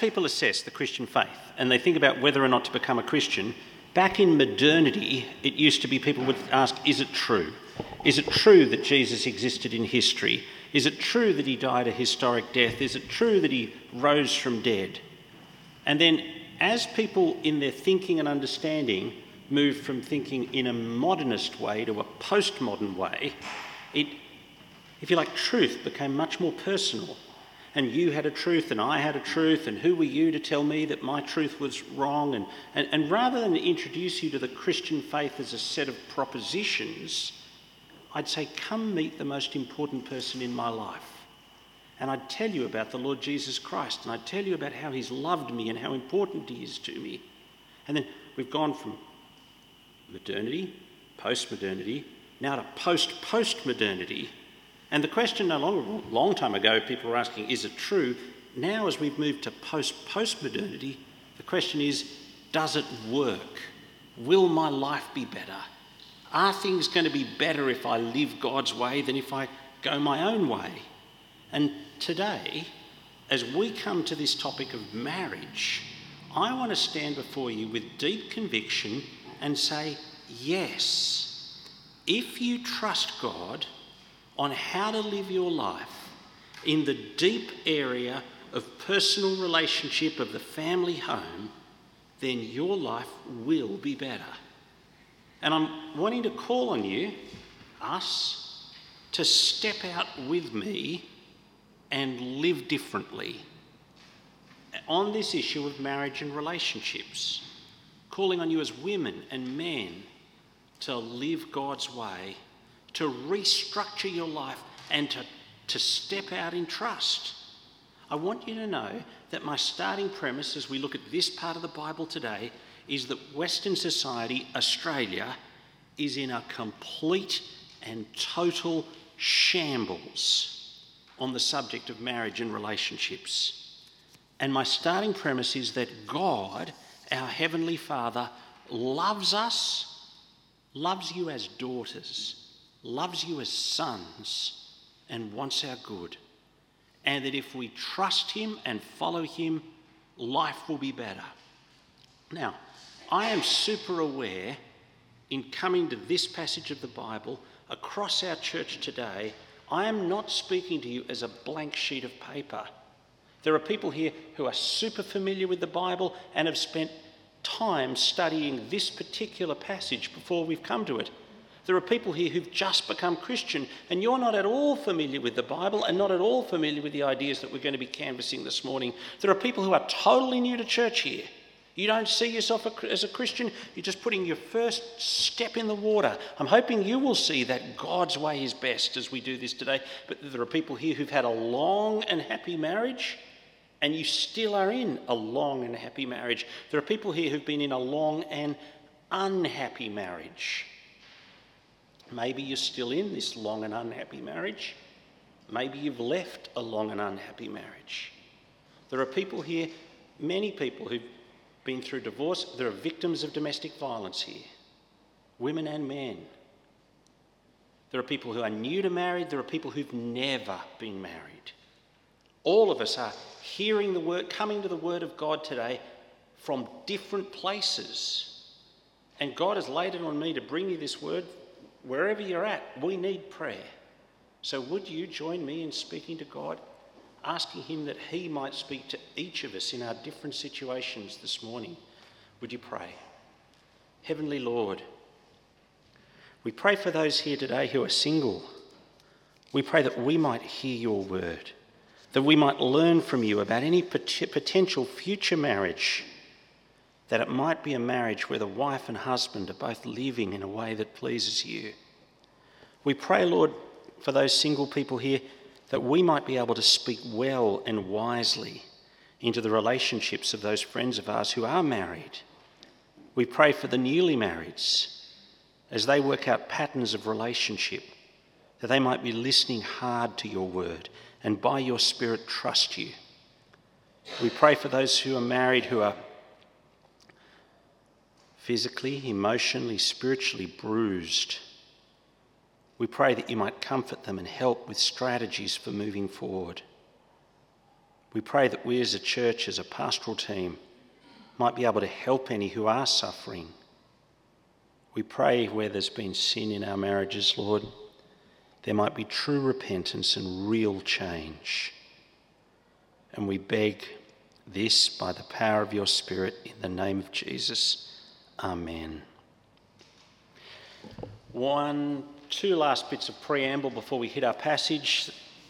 people assess the Christian faith and they think about whether or not to become a Christian, back in modernity, it used to be people would ask, is it true? Is it true that Jesus existed in history? Is it true that he died a historic death? Is it true that he rose from dead? And then as people in their thinking and understanding moved from thinking in a modernist way to a postmodern way, it, if you like, truth became much more personal. And you had a truth and I had a truth, and who were you to tell me that my truth was wrong? And rather than introduce you to the Christian faith as a set of propositions, I'd say, come meet the most important person in my life. And I'd tell you about the Lord Jesus Christ, and I'd tell you about how he's loved me and how important he is to me. And then we've gone from modernity, post-modernity, now to post-postmodernity. And the question no longer, a long time ago, people were asking, is it true? Now, as we've moved to post-postmodernity, the question is, does it work? Will my life be better? Are things going to be better if I live God's way than if I go my own way? And today, as we come to this topic of marriage, I want to stand before you with deep conviction and say, yes, if you trust God on how to live your life in the deep area of personal relationship of the family home, then your life will be better. And I'm wanting to call on you, us, to step out with me and live differently on this issue of marriage and relationships. Calling on you as women and men to live God's way, to restructure your life and to step out in trust. I want you to know that my starting premise as we look at this part of the Bible today is that Western society, Australia, is in a complete and total shambles on the subject of marriage and relationships. And my starting premise is that God, our Heavenly Father, loves us, loves you as daughters, loves you as sons, and wants our good. And that if we trust him and follow him, life will be better. Now, I am super aware in coming to this passage of the Bible across our church today, I am not speaking to you as a blank sheet of paper. There are people here who are super familiar with the Bible and have spent time studying this particular passage before we've come to it. There are people here who've just become Christian and you're not at all familiar with the Bible and not at all familiar with the ideas that we're going to be canvassing this morning. There are people who are totally new to church here. You don't see yourself as a Christian, you're just putting your first step in the water. I'm hoping you will see that God's way is best as we do this today. But there are people here who've had a long and happy marriage and you still are in a long and happy marriage. There are people here who've been in a long and unhappy marriage. Maybe you're still in this long and unhappy marriage. Maybe you've left a long and unhappy marriage. There are people here, many people who've been through divorce. There are victims of domestic violence here, women and men. There are people who are new to married. There are people who've never been married. All of us are hearing the word, coming to the word of God today from different places. And God has laid it on me to bring you this word. Wherever you're at, we need prayer. So would you join me in speaking to God, asking him that he might speak to each of us in our different situations this morning? Would you pray? Heavenly Lord, we pray for those here today who are single. We pray that we might hear your word, that we might learn from you about any potential future marriage, that it might be a marriage where the wife and husband are both living in a way that pleases you. We pray, Lord, for those single people here, that we might be able to speak well and wisely into the relationships of those friends of ours who are married. We pray for the newly marrieds as they work out patterns of relationship, that they might be listening hard to your word and by your Spirit trust you. We pray for those who are married who are physically, emotionally, spiritually bruised. We pray that you might comfort them and help with strategies for moving forward. We pray that we as a church, as a pastoral team, might be able to help any who are suffering. We pray where there's been sin in our marriages, Lord, there might be true repentance and real change. And we beg this by the power of your Spirit in the name of Jesus. Amen. Two last bits of preamble before we hit our passage.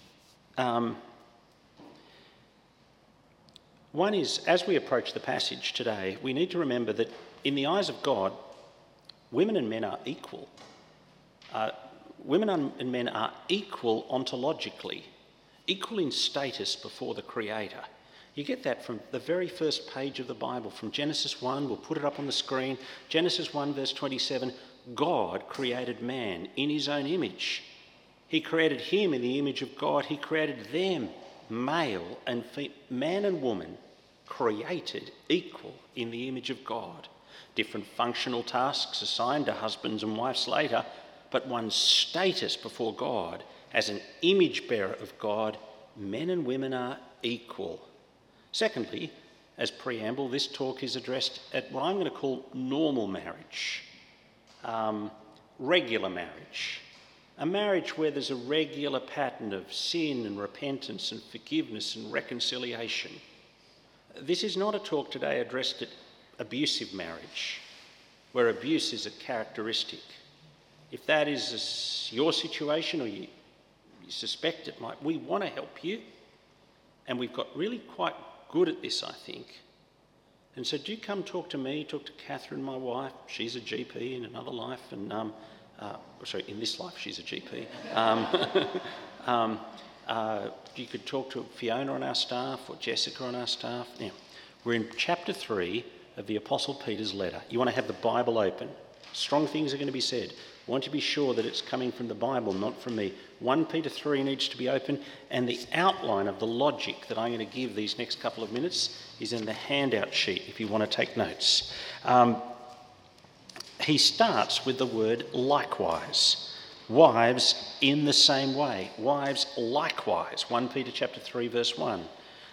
One is, as we approach the passage today, we need to remember that in the eyes of God, women and men are equal. Women and men are equal ontologically, equal in status before the Creator. You get that from the very first page of the Bible, from Genesis 1, we'll put it up on the screen. Genesis 1 verse 27, God created man in his own image. He created him in the image of God. He created them, male and female, man and woman, created equal in the image of God. Different functional tasks assigned to husbands and wives later, but one's status before God as an image bearer of God, men and women are equal. Secondly, as preamble, this talk is addressed at what I'm going to call normal marriage, regular marriage, a marriage where there's a regular pattern of sin and repentance and forgiveness and reconciliation. This is not a talk today addressed at abusive marriage, where abuse is a characteristic. If that is your situation, or you suspect it might, we want to help you, and we've got really quite good at this, I think. And so do come talk to me, talk to Catherine, my wife. She's a GP in another life, and in this life she's a GP. You could talk to Fiona on our staff or Jessica on our staff. Now, we're in chapter 3 of the Apostle Peter's letter. You want to have the Bible open. Strong things are going to be said. I want to be sure that it's coming from the Bible, not from me. 1 Peter 3 needs to be open, and the outline of the logic that I'm going to give these next couple of minutes is in the handout sheet if you want to take notes. He starts with the word likewise. Wives in the same way. Wives likewise. 1 Peter chapter 3 verse 1.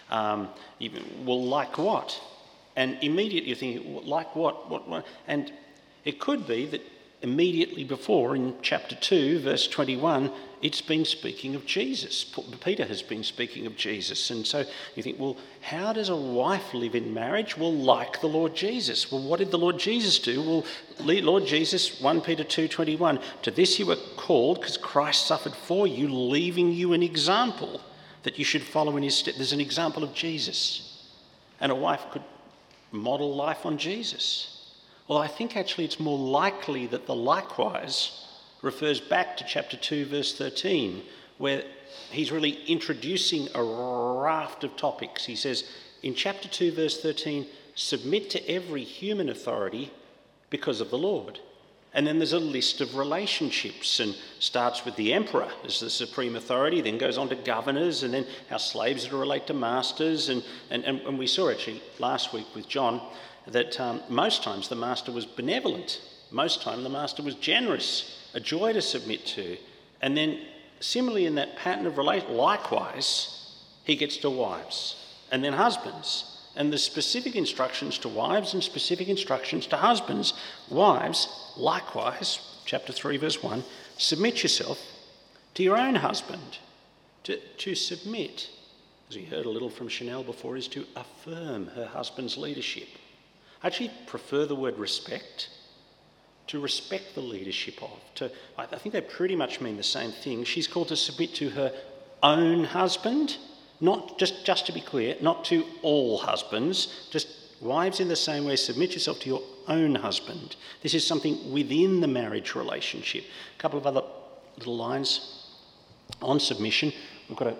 Well, like what? And immediately you're thinking, like what? What? And it could be that immediately before, in chapter 2, verse 21, it's been speaking of Jesus. Peter has been speaking of Jesus. And so you think, well, how does a wife live in marriage? Well, like the Lord Jesus. Well, what did the Lord Jesus do? Well, Lord Jesus, 1 Peter 2:21, to this you were called because Christ suffered for you, leaving you an example that you should follow in his steps. There's an example of Jesus. And a wife could model life on Jesus. Well, I think actually it's more likely that the likewise refers back to chapter 2, verse 13, where he's really introducing a raft of topics. He says in chapter 2, verse 13, submit to every human authority because of the Lord. And then there's a list of relationships and starts with the emperor as the supreme authority, then goes on to governors, and then how slaves are to relate to masters. And we saw actually last week with John that most times the master was benevolent. Most time the master was generous, a joy to submit to. And then similarly in that pattern of relation, likewise, he gets to wives and then husbands. And the specific instructions to wives and specific instructions to husbands. Wives, likewise, chapter 3, verse 1, submit yourself to your own husband. To submit, as we heard a little from Chanel before, is to affirm her husband's leadership. I actually prefer the word respect, to respect the leadership of. I think they pretty much mean the same thing. She's called to submit to her own husband, not just to be clear, not to all husbands, just wives in the same way, submit yourself to your own husband. This is something within the marriage relationship. A couple of other little lines on submission. We've got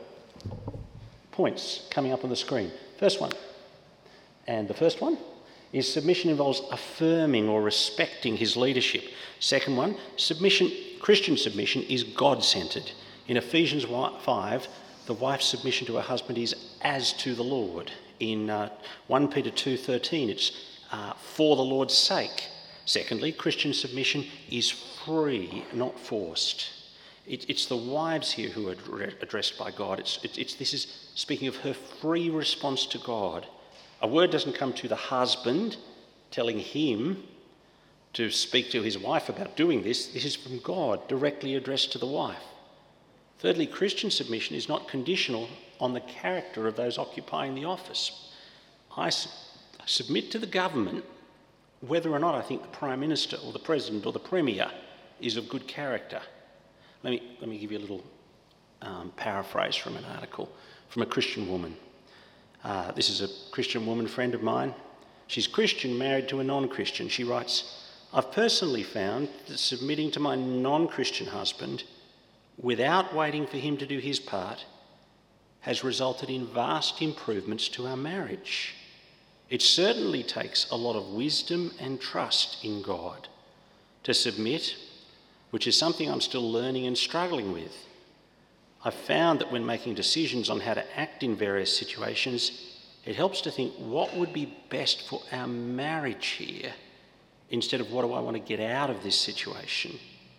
points coming up on the screen. First one, and the first one is submission involves affirming or respecting his leadership. Second one, Christian submission is God-centred. In Ephesians 5, the wife's submission to her husband is as to the Lord. In 1 Peter 2:13, it's for the Lord's sake. Secondly, Christian submission is free, not forced. It's the wives here who are addressed by God. This is speaking of her free response to God. A word doesn't come to the husband telling him to speak to his wife about doing this. This is from God, directly addressed to the wife. Thirdly, Christian submission is not conditional on the character of those occupying the office. I submit to the government whether or not I think the Prime Minister or the President or the Premier is of good character. Let me give you a little paraphrase from an article from a Christian woman. This is a Christian woman friend of mine. She's Christian, married to a non-Christian. She writes, "I've personally found that submitting to my non-Christian husband without waiting for him to do his part has resulted in vast improvements to our marriage. It certainly takes a lot of wisdom and trust in God to submit, which is something I'm still learning and struggling with. I've found that when making decisions on how to act in various situations, it helps to think what would be best for our marriage here instead of what do I want to get out of this situation.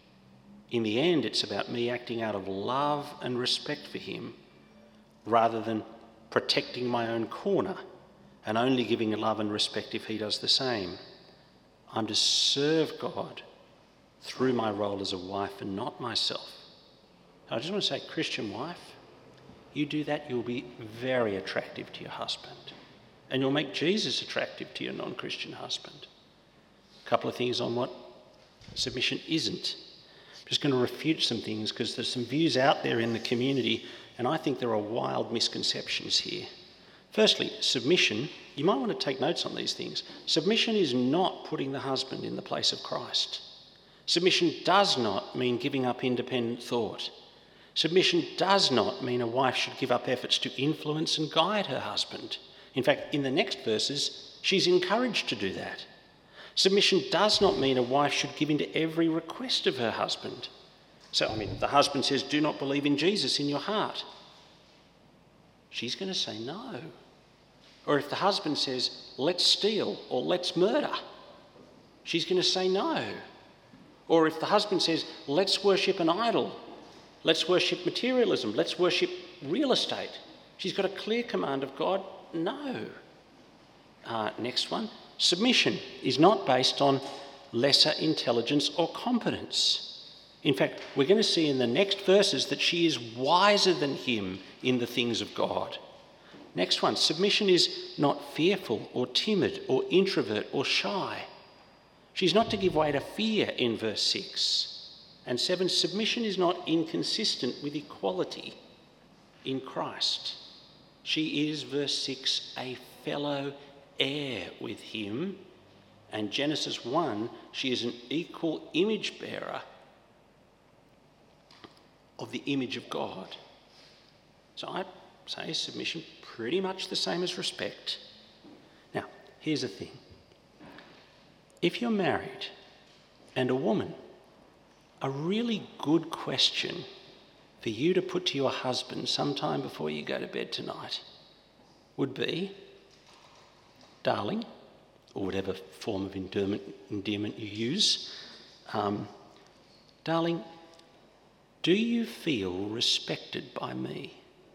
In the end, it's about me acting out of love and respect for him rather than protecting my own corner and only giving love and respect if he does the same. I'm to serve God through my role as a wife and not myself." I just want to say, Christian wife, you do that, you'll be very attractive to your husband. And you'll make Jesus attractive to your non-Christian husband. A couple of things on what submission isn't. I'm just going to refute some things because there's some views out there in the community and I think there are wild misconceptions here. Firstly, submission, you might want to take notes on these things. Submission is not putting the husband in the place of Christ. Submission does not mean giving up independent thought. Submission does not mean a wife should give up efforts to influence and guide her husband. In fact, in the next verses, she's encouraged to do that. Submission does not mean a wife should give in to every request of her husband. So, the husband says, "Do not believe in Jesus in your heart." She's going to say no. Or if the husband says, "Let's steal" or "Let's murder," she's going to say no. Or if the husband says, "Let's worship an idol, let's worship materialism, let's worship real estate," she's got a clear command of God, no. Next one, submission is not based on lesser intelligence or competence. In fact, we're going to see in the next verses that she is wiser than him in the things of God. Next one, submission is not fearful or timid or introvert or shy. She's not to give way to fear in verse 6. And 7, submission is not inconsistent with equality in Christ. She is, verse 6, a fellow heir with him. And Genesis 1, she is an equal image bearer of the image of God. So I say submission pretty much the same as respect. Now, here's the thing. If you're married and a woman, a really good question for you to put to your husband sometime before you go to bed tonight would be, "Darling," or whatever form of endearment you use, "Darling, do you feel respected by me?"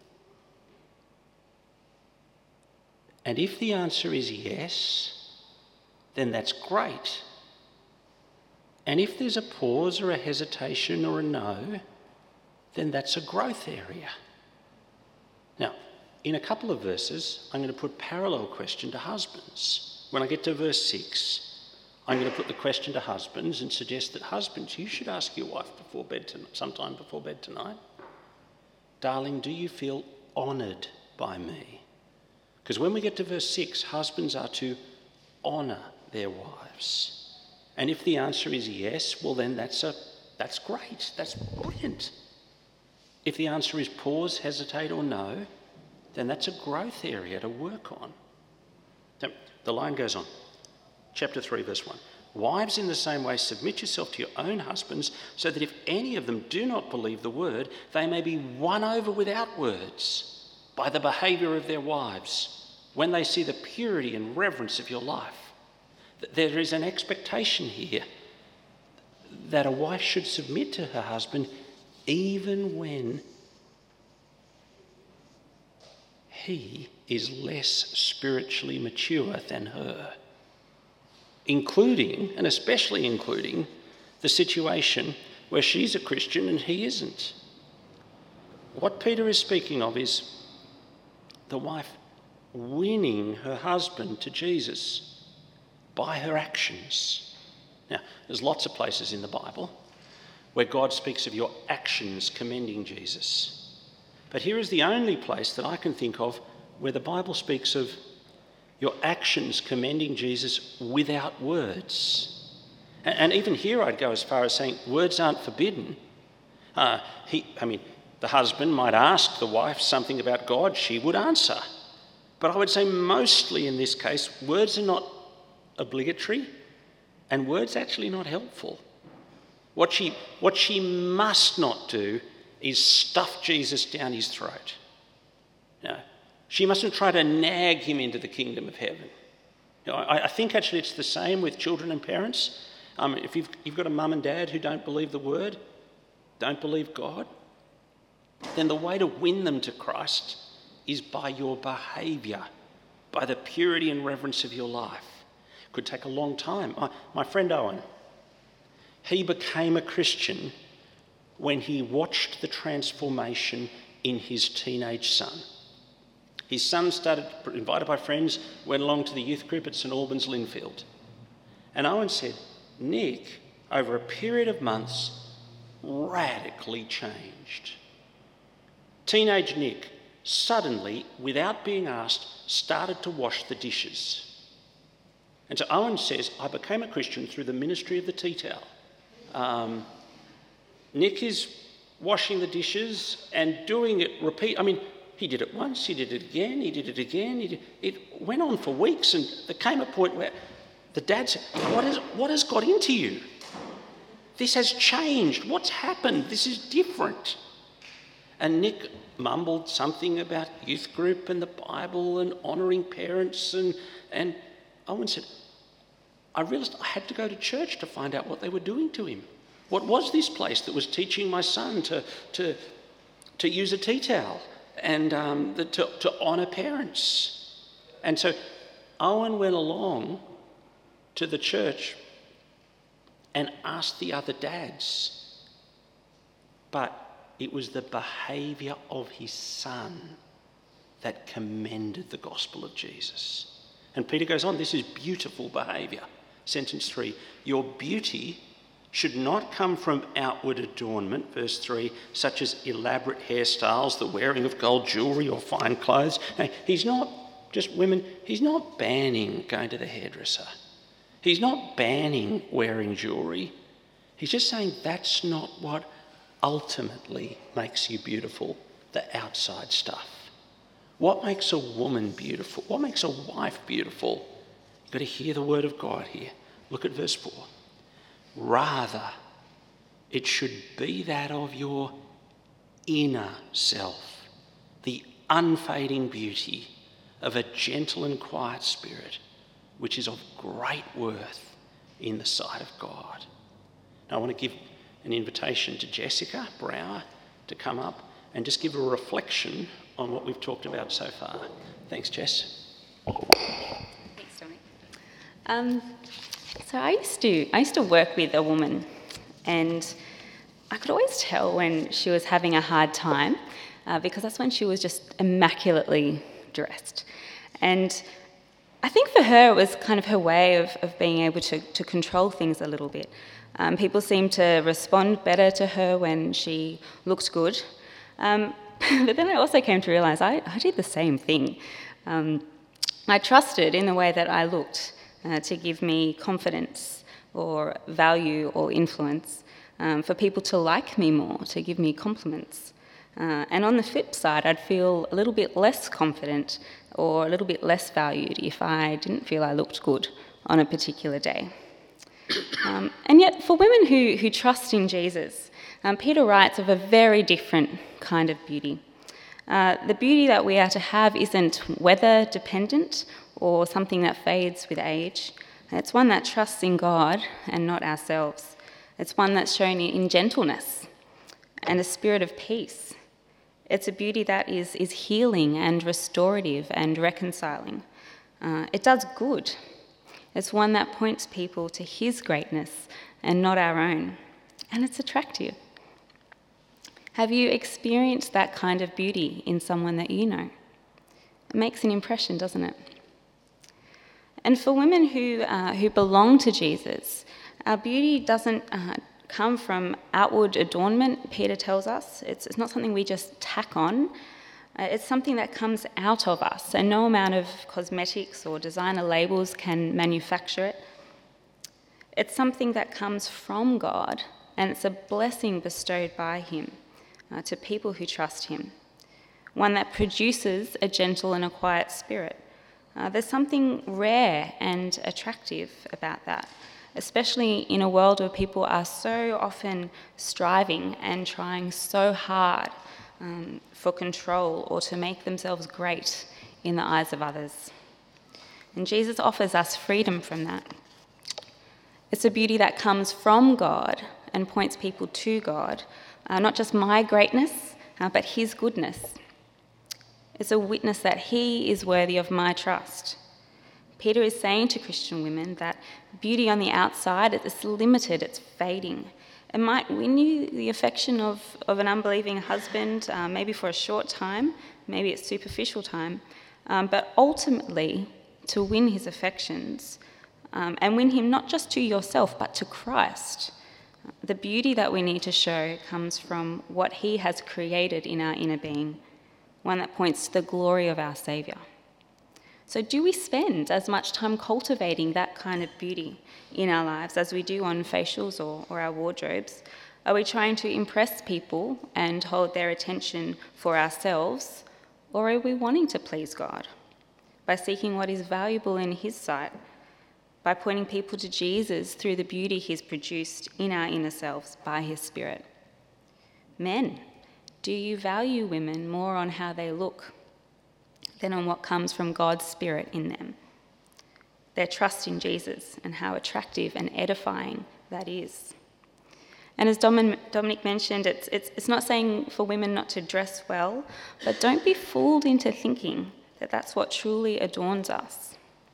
And if the answer is yes, then that's great. And if there's a pause or a hesitation or a no, then that's a growth area. Now, in a couple of verses, I'm going to put parallel question to husbands. When I get to verse 6, I'm going to put the question to husbands and suggest that husbands, you should ask your wife sometime before bed tonight, "Darling, do you feel honoured by me?" Because when we get to verse 6, husbands are to honour their wives. And if the answer is yes, well then that's great, that's brilliant. If the answer is pause, hesitate or no, then that's a growth area to work on. So the line goes on. Chapter 3, verse 1. "Wives, in the same way, submit yourself to your own husbands, so that if any of them do not believe the word, they may be won over without words by the behaviour of their wives, when they see the purity and reverence of your life." There is an expectation here that a wife should submit to her husband even when he is less spiritually mature than her, including, and especially including, the situation where she's a Christian and he isn't. What Peter is speaking of is the wife winning her husband to Jesus by her actions. Now, there's lots of places in the Bible where God speaks of your actions commending Jesus. But here is the only place that I can think of where the Bible speaks of your actions commending Jesus without words. And even here I'd go as far as saying words aren't forbidden. The husband might ask the wife something about God, she would answer. But I would say mostly in this case, words are not obligatory and words actually not helpful. What she must not do is stuff Jesus down his throat. No, she mustn't try to nag him into the kingdom of heaven. I think actually it's the same with children and parents. If you've got a mum and dad who don't believe the word, don't believe God, then the way to win them to Christ is by your behaviour, by the purity and reverence of your life. It could take a long time. My friend Owen, he became a Christian when he watched the transformation in his teenage son. His son started, invited by friends, went along to the youth group at St Albans Linfield. And Owen said, Nick, over a period of months, radically changed. Teenage Nick suddenly, without being asked, started to wash the dishes. And so Owen says, I became a Christian through the ministry of the tea towel. Nick is washing the dishes and doing it he did it once, he did it again, he did it again. It went on for weeks, and there came a point where the dad said, what has got into you? This has changed. What's happened? This is different. And Nick mumbled something about youth group and the Bible and honouring parents, and Owen said, I realised I had to go to church to find out what they were doing to him. What was this place that was teaching my son to use a tea towel and to honour parents? And so Owen went along to the church and asked the other dads, but it was the behaviour of his son that commended the gospel of Jesus. And Peter goes on, this is beautiful behaviour. Sentence 3, your beauty should not come from outward adornment, verse 3, such as elaborate hairstyles, the wearing of gold jewellery or fine clothes. Now, he's not, just women, he's not banning going to the hairdresser. He's not banning wearing jewellery. He's just saying that's not what ultimately makes you beautiful, the outside stuff. What makes a woman beautiful? What makes a wife beautiful? You've got to hear the word of God here. Look at verse 4. Rather, it should be that of your inner self, the unfading beauty of a gentle and quiet spirit, which is of great worth in the sight of God. Now, I want to give an invitation to Jessica Brower to come up and just give a reflection on what we've talked about so far. Thanks, Jess. Thanks, Dominic. So I used to work with a woman, and I could always tell when she was having a hard time because that's when she was just immaculately dressed. And I think for her it was kind of her way of being able to control things a little bit. People seemed to respond better to her when she looked good. But then I also came to realise I did the same thing. I trusted in the way that I looked to give me confidence or value or influence, for people to like me more, to give me compliments. And on the flip side, I'd feel a little bit less confident or a little bit less valued if I didn't feel I looked good on a particular day. And yet, for women who trust in Jesus, Peter writes of a very different kind of beauty. The beauty that we are to have isn't weather dependent or something that fades with age. It's one that trusts in God and not ourselves. It's one that's shown in gentleness and a spirit of peace. It's a beauty that is healing and restorative and reconciling. It does good. It's one that points people to his greatness and not our own. And it's attractive. Have you experienced that kind of beauty in someone that you know? It makes an impression, doesn't it? And for women who belong to Jesus, our beauty doesn't come from outward adornment, Peter tells us. It's not something we just tack on. It's something that comes out of us, and no amount of cosmetics or designer labels can manufacture it. It's something that comes from God, and it's a blessing bestowed by him to people who trust him, one that produces a gentle and a quiet spirit. There's something rare and attractive about that, especially in a world where people are so often striving and trying so hard for control or to make themselves great in the eyes of others. And Jesus offers us freedom from that. It's a beauty that comes from God and points people to God, not just my greatness, but his goodness. It's a witness that he is worthy of my trust. Peter is saying to Christian women that beauty on the outside is limited, it's fading. It might win you the affection of an unbelieving husband, maybe for a short time, maybe it's superficial time, but ultimately to win his affections and win him not just to yourself but to Christ. The beauty that we need to show comes from what he has created in our inner being, one that points to the glory of our Saviour. So do we spend as much time cultivating that kind of beauty in our lives as we do on facials or our wardrobes? Are we trying to impress people and hold their attention for ourselves? Or are we wanting to please God by seeking what is valuable in his sight, by pointing people to Jesus through the beauty he's produced in our inner selves by his Spirit? Men, do you value women more on how they look than on what comes from God's Spirit in them? Their trust in Jesus and how attractive and edifying that is. And as Dominic mentioned, it's not saying for women not to dress well, but don't be fooled into thinking that that's what truly adorns us.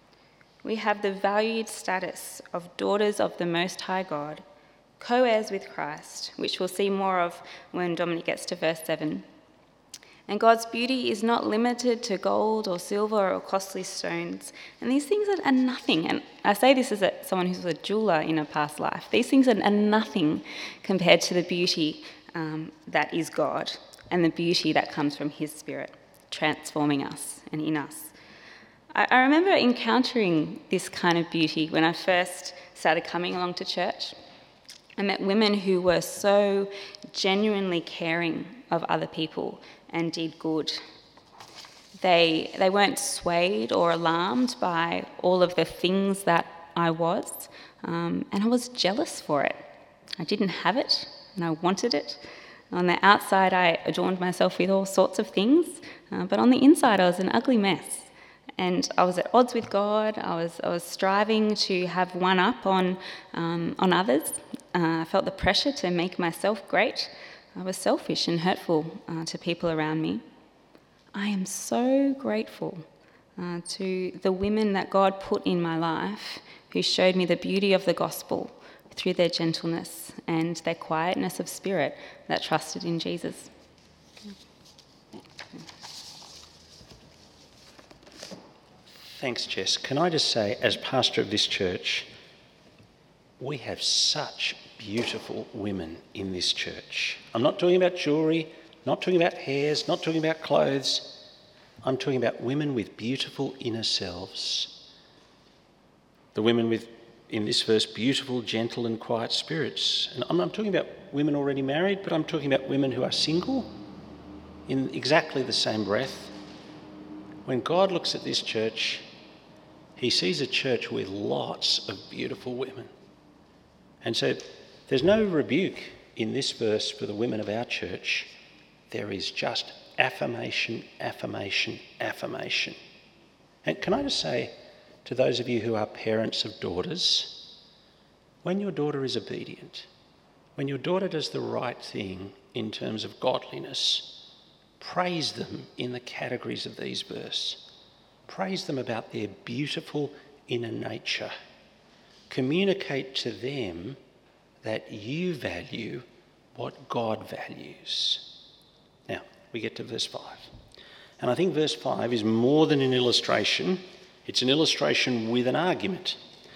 We have the valued status of daughters of the Most High God, co-heirs with Christ, which we'll see more of when Dominic gets to verse 7. And God's beauty is not limited to gold or silver or costly stones. And these things are nothing. And I say this as someone who was a jeweler in a past life. These things are nothing compared to the beauty that is God and the beauty that comes from his Spirit, transforming us and in us. I remember encountering this kind of beauty when I first started coming along to church. I met women who were so genuinely caring of other people and did good. They weren't swayed or alarmed by all of the things that I was, and I was jealous for it. I didn't have it, and I wanted it. On the outside, I adorned myself with all sorts of things, but on the inside, I was an ugly mess. And I was at odds with God. I was striving to have one up on others. I felt the pressure to make myself great. I was selfish and hurtful to people around me. I am so grateful to the women that God put in my life who showed me the beauty of the gospel through their gentleness and their quietness of spirit that trusted in Jesus. Thanks, Jess. Can I just say, as pastor of this church, we have such beautiful women in this church. I'm not talking about jewellery, not talking about hairs, not talking about clothes. I'm talking about women with beautiful inner selves. The women with, in this verse, beautiful, gentle and quiet spirits. And I'm not talking about women already married, but I'm talking about women who are single in exactly the same breath. When God looks at this church, he sees a church with lots of beautiful women. And so there's no rebuke in this verse for the women of our church. There is just affirmation, affirmation, affirmation. And can I just say to those of you who are parents of daughters, when your daughter is obedient, when your daughter does the right thing in terms of godliness, praise them in the categories of these verses. Praise them about their beautiful inner nature. Communicate to them that you value what God values. Now, we get to verse 5. And I think verse 5 is more than an illustration. It's an illustration with an argument.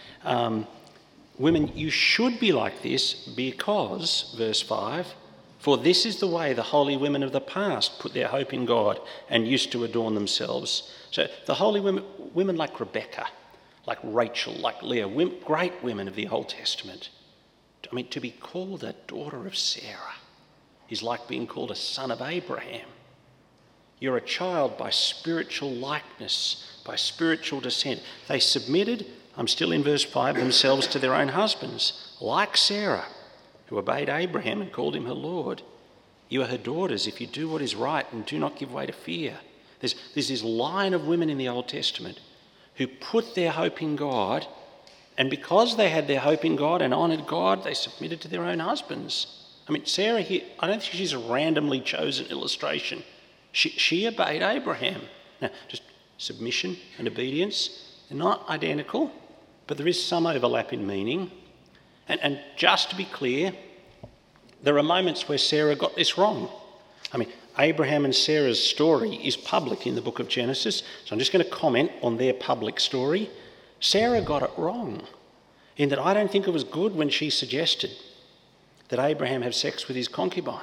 Women, you should be like this because, verse 5, for this is the way the holy women of the past put their hope in God and used to adorn themselves. So the holy women like Rebecca, like Rachel, like Leah, great women of the Old Testament. I mean, to be called a daughter of Sarah is like being called a son of Abraham. You're a child by spiritual likeness, by spiritual descent. They submitted, I'm still in verse 5, themselves to their own husbands, like Sarah, who obeyed Abraham and called him her Lord. You are her daughters if you do what is right and do not give way to fear. There's this line of women in the Old Testament who put their hope in God, and because they had their hope in God and honoured God, they submitted to their own husbands. I mean, Sarah here, I don't think she's a randomly chosen illustration. She obeyed Abraham. Now, just submission and obedience, they're not identical, but there is some overlap in meaning. And just to be clear, there are moments where Sarah got this wrong. I mean, Abraham and Sarah's story is public in the book of Genesis, so I'm just going to comment on their public story. Sarah got it wrong in that I don't think it was good when she suggested that Abraham have sex with his concubine.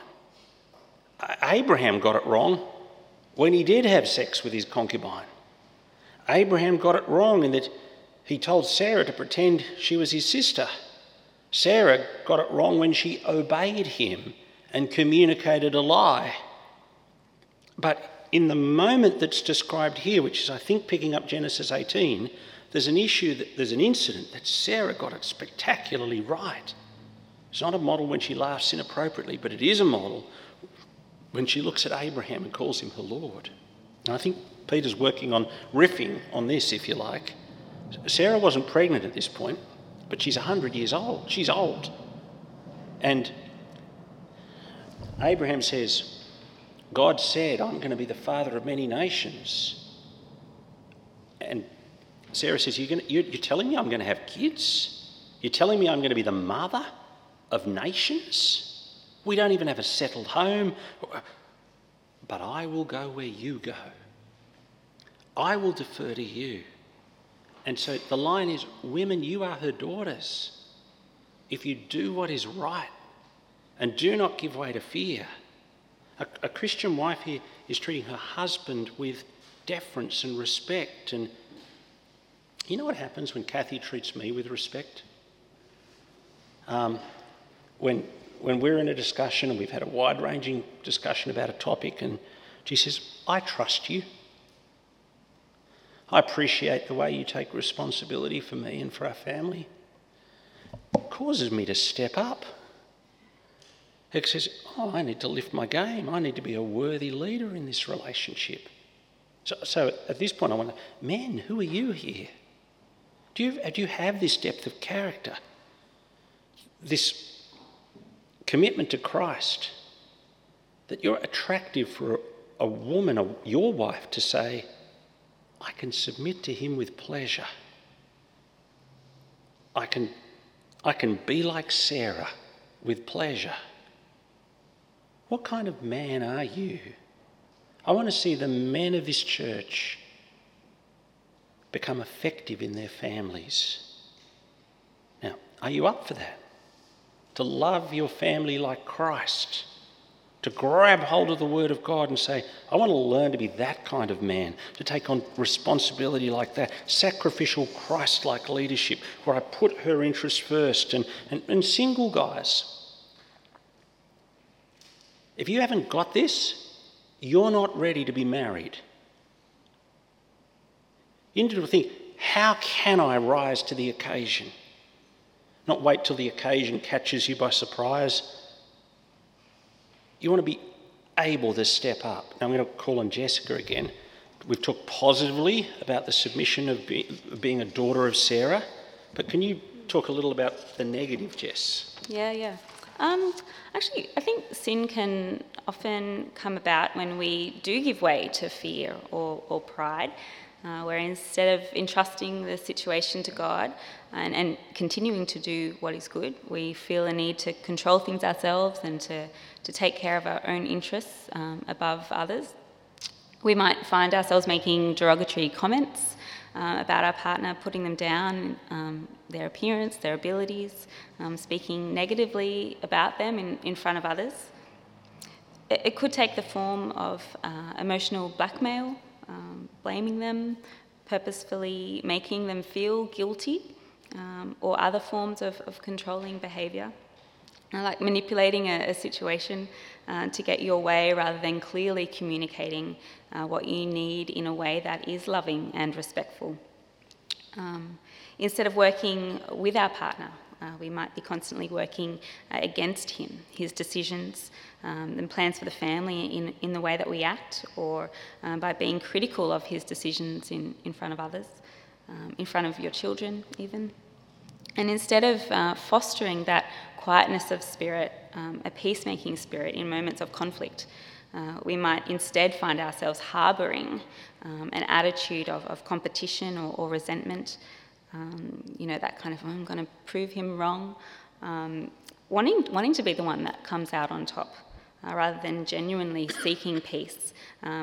Abraham got it wrong when he did have sex with his concubine. Abraham got it wrong in that he told Sarah to pretend she was his sister. Sarah got it wrong when she obeyed him and communicated a lie. But in the moment that's described here, which is, I think, picking up Genesis 18, there's an incident that Sarah got it spectacularly right. It's not a model when she laughs inappropriately, but it is a model when she looks at Abraham and calls him her Lord. And I think Peter's working on riffing on this, if you like. Sarah wasn't pregnant at this point, but she's 100 years old. She's old. And Abraham says, God said, I'm going to be the father of many nations. And Sarah says, you're telling me I'm going to have kids? You're telling me I'm going to be the mother of nations? We don't even have a settled home. But I will go where you go. I will defer to you. And so the line is, women, you are her daughters. If you do what is right and do not give way to fear. A Christian wife here is treating her husband with deference and respect. And you know what happens when Kathy treats me with respect? When we're in a discussion and we've had a wide-ranging discussion about a topic and she says, I trust you. I appreciate the way you take responsibility for me and for our family. It causes me to step up. It says, I need to lift my game. I need to be a worthy leader in this relationship. So at this point I wonder, men, who are you here? Do you have this depth of character? This commitment to Christ? That you're attractive for a woman, your wife, to say, I can submit to him with pleasure. I can be like Sarah with pleasure. What kind of man are you? I want to see the men of this church become effective in their families. Now, are you up for that? To love your family like Christ? To grab hold of the Word of God and say, I want to learn to be that kind of man, to take on responsibility like that, sacrificial Christ-like leadership, where I put her interests first, and single guys. If you haven't got this, you're not ready to be married. You need to think, how can I rise to the occasion? Not wait till the occasion catches you by surprise. You want to be able to step up. Now I'm going to call on Jessica again. We've talked positively about the submission of being a daughter of Sarah, but can you talk a little about the negative, Jess? Yeah. Actually, I think sin can often come about when we do give way to fear or pride, where instead of entrusting the situation to God and continuing to do what is good, we feel a need to control things ourselves and to take care of our own interests above others. We might find ourselves making derogatory comments about our partner, putting them down, their appearance, their abilities, speaking negatively about them in front of others. It could take the form of emotional blackmail, blaming them, purposefully making them feel guilty, or other forms of controlling behaviour. Like manipulating a situation to get your way rather than clearly communicating what you need in a way that is loving and respectful. Instead of working with our partner, we might be constantly working against him, his decisions, and plans for the family in the way that we act, or by being critical of his decisions in front of others, in front of your children even. And instead of fostering that quietness of spirit, a peacemaking spirit in moments of conflict, we might instead find ourselves harbouring an attitude of competition or resentment, that kind of, I'm going to prove him wrong, wanting to be the one that comes out on top, rather than genuinely seeking peace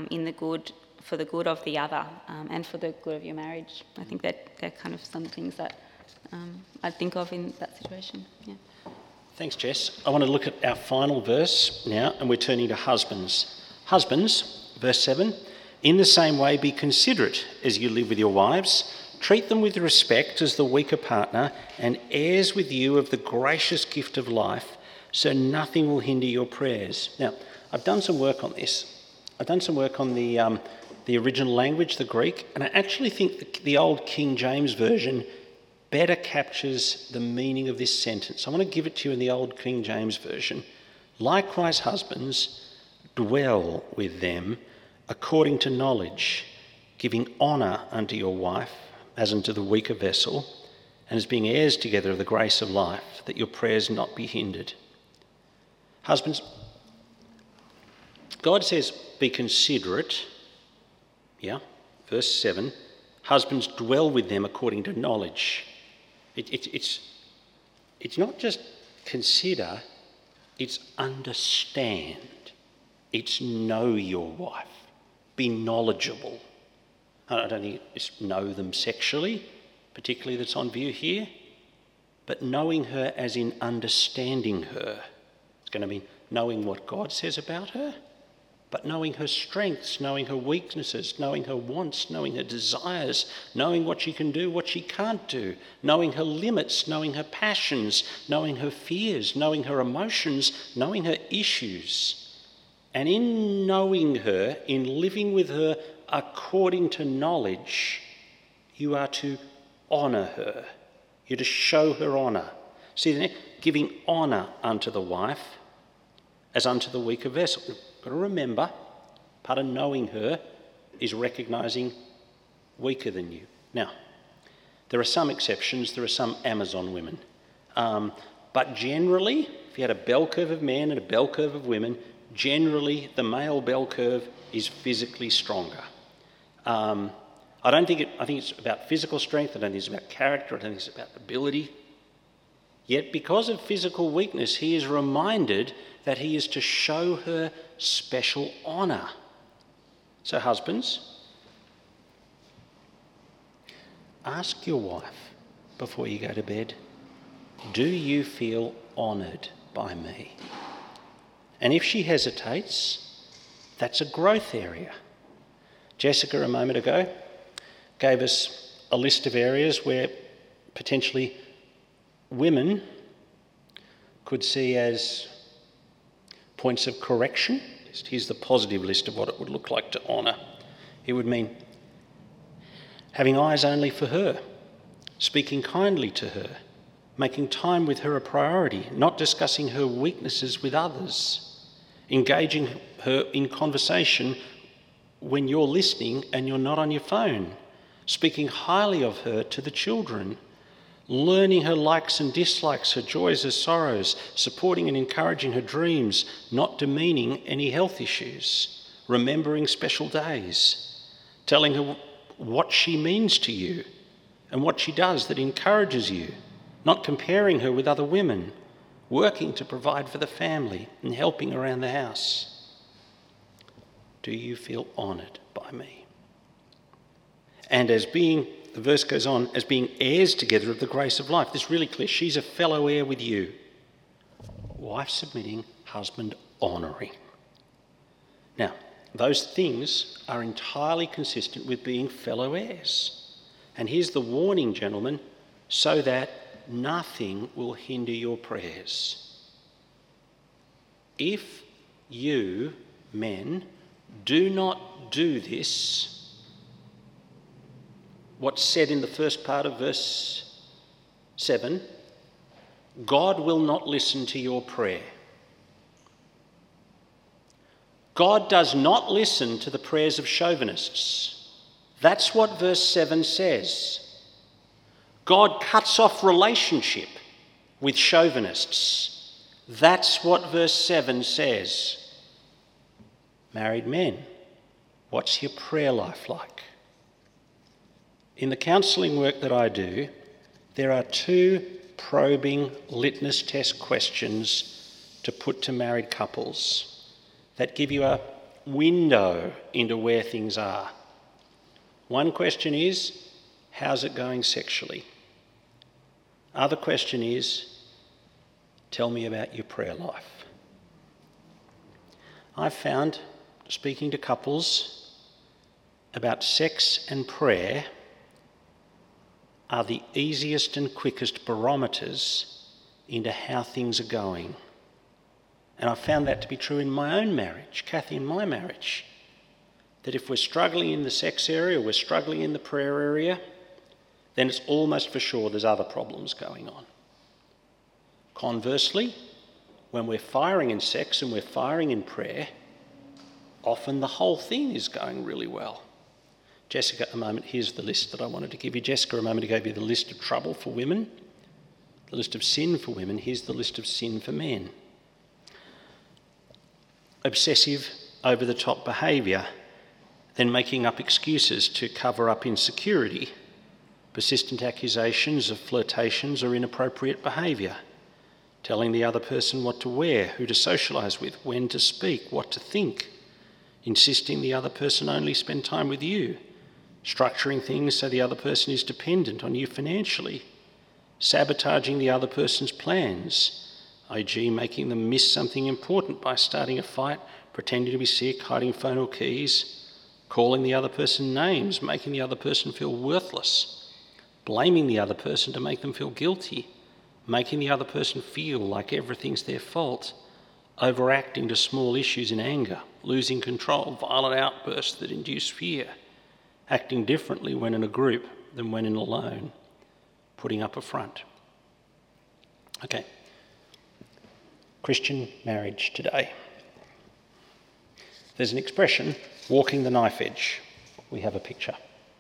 for the good of the other, and for the good of your marriage. I think that they're kind of some things that I'd think of in that situation. Yeah. Thanks, Jess. I want to look at our final verse now, and we're turning to husbands. Husbands, verse 7, in the same way be considerate as you live with your wives. Treat them with respect as the weaker partner and heirs with you of the gracious gift of life, so nothing will hinder your prayers. Now, I've done some work on this. I've done some work on the original language, the Greek, and I actually think the old King James Version better captures the meaning of this sentence. I want to give it to you in the old King James Version. Likewise, husbands, dwell with them according to knowledge, giving honour unto your wife as unto the weaker vessel, and as being heirs together of the grace of life, that your prayers not be hindered. Husbands, God says, be considerate. Yeah, verse 7. Husbands, dwell with them according to knowledge. It's not just consider, it's understand. It's know your wife. Be knowledgeable. I don't think it's know them sexually, particularly that's on view here, but knowing her as in understanding her. It's going to mean knowing what God says about her, but knowing her strengths, knowing her weaknesses, knowing her wants, knowing her desires, knowing what she can do, what she can't do, knowing her limits, knowing her passions, knowing her fears, knowing her emotions, knowing her issues. And in knowing her, in living with her according to knowledge, you are to honour her. You're to show her honour. See, giving honour unto the wife as unto the weaker vessel. You've got to remember, part of knowing her is recognising weaker than you. Now, there are some exceptions. There are some Amazon women. But generally, if you had a bell curve of men and a bell curve of women, generally the male bell curve is physically stronger. I think it's about physical strength. I don't think it's about character. I don't think it's about ability. Yet because of physical weakness, he is reminded that he is to show her special honour. So husbands, ask your wife before you go to bed, do you feel honoured by me? And if she hesitates, that's a growth area. Jessica, a moment ago, gave us a list of areas where potentially women could see as points of correction. Here's the positive list of what it would look like to honour. It would mean having eyes only for her, speaking kindly to her, making time with her a priority, not discussing her weaknesses with others, engaging her in conversation when you're listening and you're not on your phone, speaking highly of her to the children, learning her likes and dislikes, her joys, her sorrows, supporting and encouraging her dreams, not demeaning any health issues, remembering special days, telling her what she means to you and what she does that encourages you, not comparing her with other women, working to provide for the family and helping around the house. Do you feel honoured by me? And as being, the verse goes on, as being heirs together of the grace of life. This is really clear. She's a fellow heir with you. Wife submitting, husband honouring. Now, those things are entirely consistent with being fellow heirs. And here's the warning, gentlemen, so that nothing will hinder your prayers. If you, men, do not do this, what's said in the first part of verse 7, God will not listen to your prayer. God does not listen to the prayers of chauvinists. That's what verse 7 says. God cuts off relationship with chauvinists. That's what verse 7 says. Married men, what's your prayer life like? In the counselling work that I do, there are 2 probing litmus test questions to put to married couples that give you a window into where things are. One question is, how's it going sexually? Other question is, tell me about your prayer life. I've found, speaking to couples about sex and prayer, are the easiest and quickest barometers into how things are going. And I found that to be true in my own marriage, Kathy and my marriage. That if we're struggling in the sex area, we're struggling in the prayer area, then it's almost for sure there's other problems going on. Conversely, when we're firing in sex and we're firing in prayer, often the whole thing is going really well. Jessica, a moment, here's the list that I wanted to give you. Jessica, a moment ago, gave you the list of trouble for women, the list of sin for women. Here's the list of sin for men. Obsessive, over-the-top behaviour, then making up excuses to cover up insecurity, persistent accusations of flirtations or inappropriate behaviour, telling the other person what to wear, who to socialise with, when to speak, what to think, insisting the other person only spend time with you, structuring things so the other person is dependent on you financially, sabotaging the other person's plans, i.e. making them miss something important by starting a fight, pretending to be sick, hiding phone or keys, calling the other person names, making the other person feel worthless, blaming the other person to make them feel guilty, making the other person feel like everything's their fault, overacting to small issues in anger, losing control, violent outbursts that induce fear, acting differently when in a group than when in alone, putting up a front. Okay, Christian marriage today. There's an expression, walking the knife edge. We have a picture.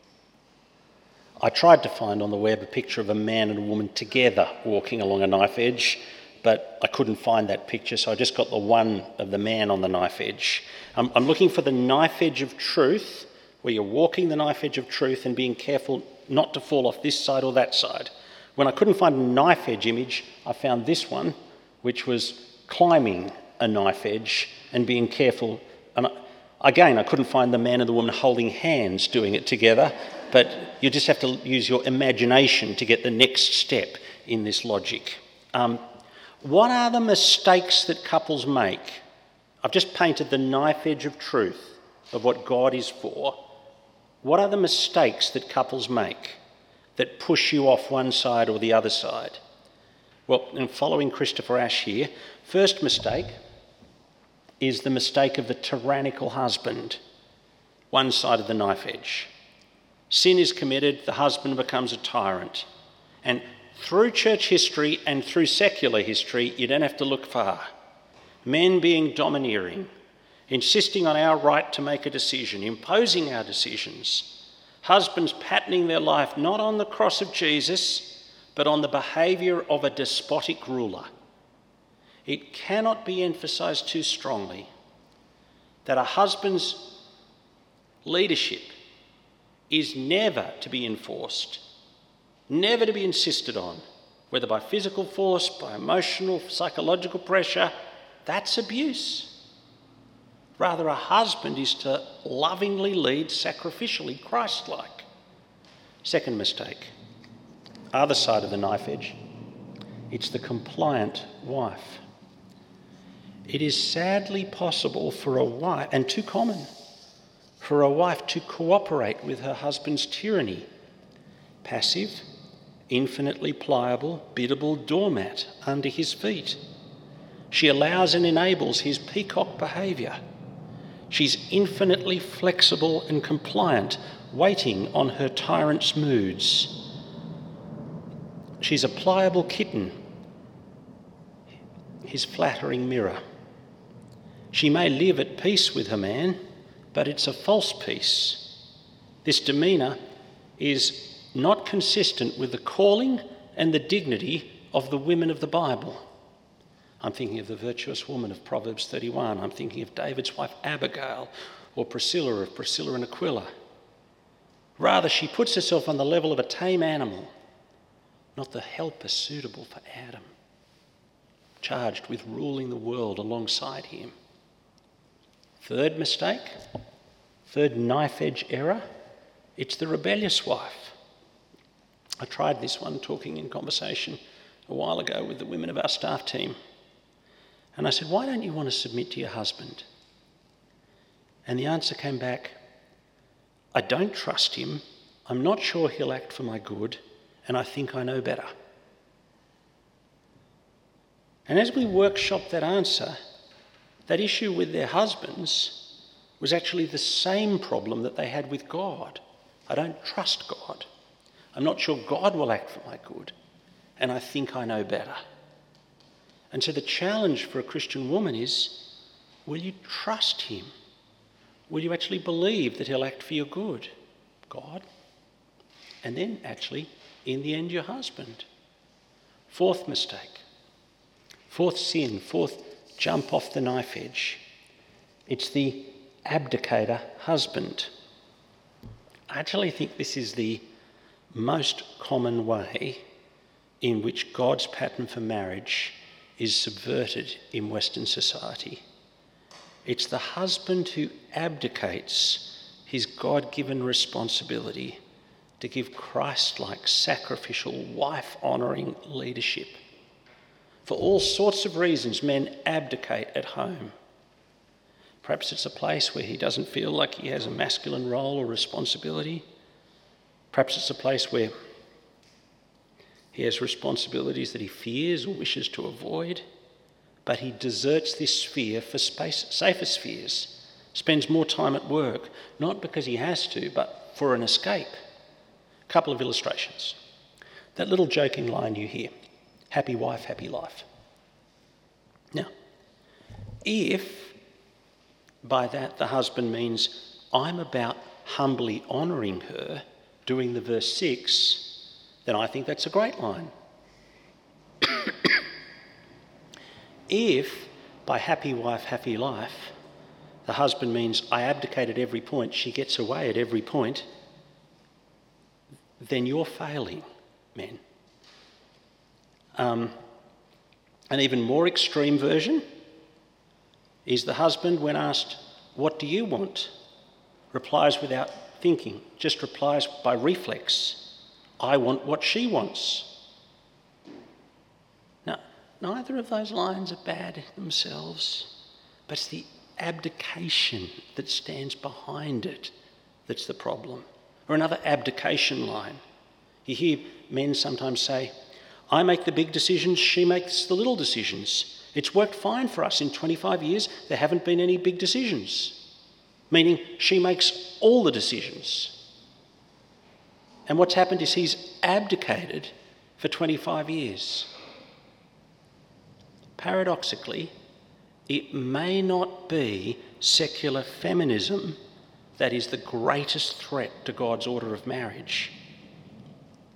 I tried to find on the web a picture of a man and a woman together walking along a knife edge, but I couldn't find that picture, so I just got the one of the man on the knife edge. I'm looking for the knife edge of truth, where you're walking the knife edge of truth and being careful not to fall off this side or that side. When I couldn't find a knife edge image, I found this one, which was climbing a knife edge and being careful. And again, I couldn't find the man and the woman holding hands doing it together, but you just have to use your imagination to get the next step in this logic. What are the mistakes that couples make? I've just painted the knife edge of truth of what God is for. What are the mistakes that couples make that push you off one side or the other side? Well, in following Christopher Ash here, first mistake is the mistake of the tyrannical husband, one side of the knife edge. Sin is committed, the husband becomes a tyrant. And through church history and through secular history, you don't have to look far. Men being domineering, insisting on our right to make a decision, imposing our decisions. Husbands patterning their life not on the cross of Jesus, but on the behaviour of a despotic ruler. It cannot be emphasised too strongly that a husband's leadership is never to be enforced, never to be insisted on, whether by physical force, by emotional, psychological pressure. That's abuse. Rather, a husband is to lovingly lead sacrificially, Christ-like. Second mistake, other side of the knife edge, it's the compliant wife. It is sadly possible for a wife, and too common, for a wife to cooperate with her husband's tyranny. Passive, infinitely pliable, biddable doormat under his feet. She allows and enables his peacock behaviour. She's infinitely flexible and compliant, waiting on her tyrant's moods. She's a pliable kitten, his flattering mirror. She may live at peace with her man, but it's a false peace. This demeanour is not consistent with the calling and the dignity of the women of the Bible. I'm thinking of the virtuous woman of Proverbs 31. I'm thinking of David's wife Abigail, or Priscilla of Priscilla and Aquila. Rather, she puts herself on the level of a tame animal, not the helper suitable for Adam, charged with ruling the world alongside him. Third mistake, third knife-edge error, it's the rebellious wife. I tried this one talking in conversation a while ago with the women of our staff team. And I said, why don't you want to submit to your husband? And the answer came back, I don't trust him, I'm not sure he'll act for my good, and I think I know better. And as we workshopped that answer, that issue with their husbands was actually the same problem that they had with God. I don't trust God. I'm not sure God will act for my good, and I think I know better. And so the challenge for a Christian woman is, will you trust him? Will you actually believe that he'll act for your good? God. And then actually, in the end, your husband. Fourth mistake. Fourth sin. Fourth jump off the knife edge. It's the abdicator husband. I actually think this is the most common way in which God's pattern for marriage is subverted in Western society. It's the husband who abdicates his God-given responsibility to give Christ-like sacrificial, wife-honouring leadership. For all sorts of reasons, men abdicate at home. Perhaps it's a place where he doesn't feel like he has a masculine role or responsibility. Perhaps it's a place where he has responsibilities that he fears or wishes to avoid, but he deserts this sphere for safer spheres, spends more time at work, not because he has to, but for an escape. A couple of illustrations. That little joking line you hear, happy wife, happy life. Now, if by that the husband means I'm about humbly honouring her, doing the verse 6, then I think that's a great line. If by happy wife, happy life, the husband means I abdicate at every point, she gets away at every point, then you're failing, men. An even more extreme version is the husband, when asked, what do you want? Replies without thinking, just replies by reflex. I want what she wants. Now, neither of those lines are bad themselves, but it's the abdication that stands behind it that's the problem. Or another abdication line. You hear men sometimes say, I make the big decisions, she makes the little decisions. It's worked fine for us in 25 years, there haven't been any big decisions. Meaning she makes all the decisions. And what's happened is he's abdicated for 25 years. Paradoxically, it may not be secular feminism that is the greatest threat to God's order of marriage.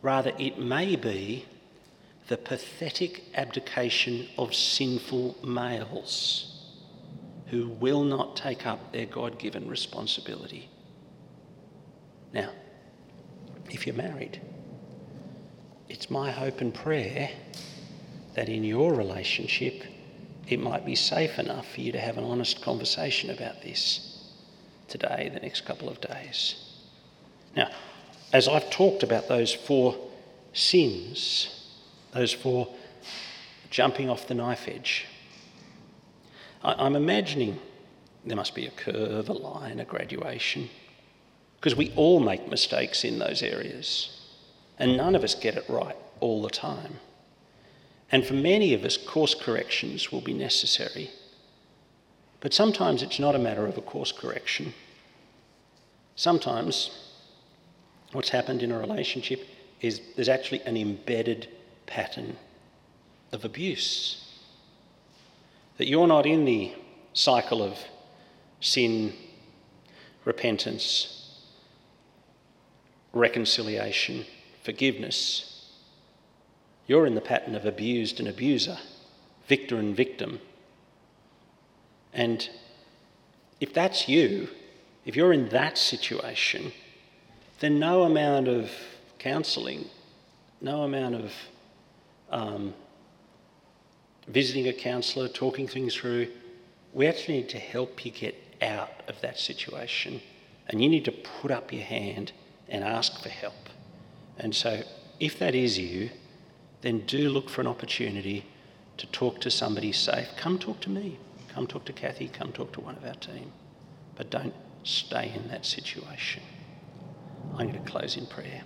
Rather, it may be the pathetic abdication of sinful males who will not take up their God-given responsibility. Now, if you're married, it's my hope and prayer that in your relationship it might be safe enough for you to have an honest conversation about this today, the next couple of days. Now, as I've talked about those 4 sins, those 4 jumping off the knife edge, I'm imagining there must be a curve, a line, a graduation, because we all make mistakes in those areas, and none of us get it right all the time. And for many of us, course corrections will be necessary. But sometimes it's not a matter of a course correction. Sometimes what's happened in a relationship is there's actually an embedded pattern of abuse. That you're not in the cycle of sin, repentance, reconciliation, forgiveness. You're in the pattern of abused and abuser, victor and victim. And if that's you, if you're in that situation, then no amount of counselling, no amount of visiting a counsellor, talking things through, we actually need to help you get out of that situation. And you need to put up your hand and ask for help. And so if that is you, then do look for an opportunity to talk to somebody safe. Come talk to me. Come talk to Kathy. Come talk to one of our team. But don't stay in that situation. I'm going to close in prayer.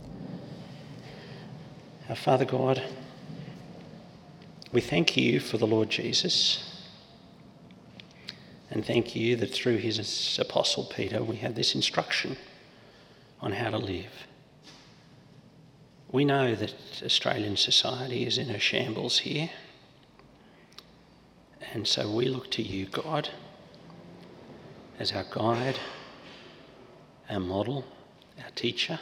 Our Father God, we thank you for the Lord Jesus, and thank you that through his apostle Peter we have this instruction on how to live. We know that Australian society is in a shambles here, and so we look to you, God, as our guide, our model, our teacher.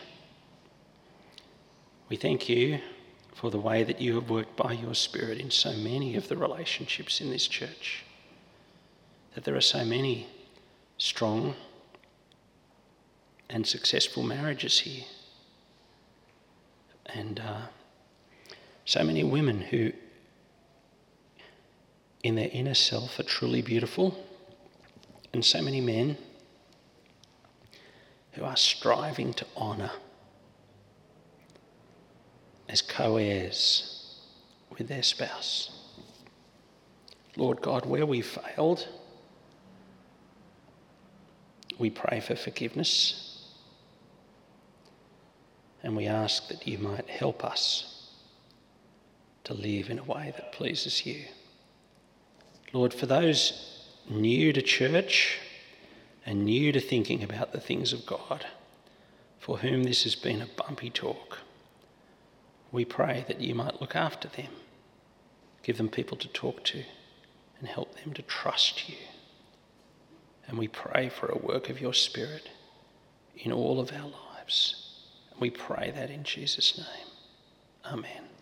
We thank you for the way that you have worked by your Spirit in so many of the relationships in this church, that there are so many strong and successful marriages here, and so many women who in their inner self are truly beautiful, and so many men who are striving to honour as co-heirs with their spouse. Lord God, where we've failed, we pray for forgiveness, and we ask that you might help us to live in a way that pleases you. Lord, for those new to church and new to thinking about the things of God, for whom this has been a bumpy talk, we pray that you might look after them, give them people to talk to, and help them to trust you. And we pray for a work of your Spirit in all of our lives. And we pray that in Jesus' name. Amen.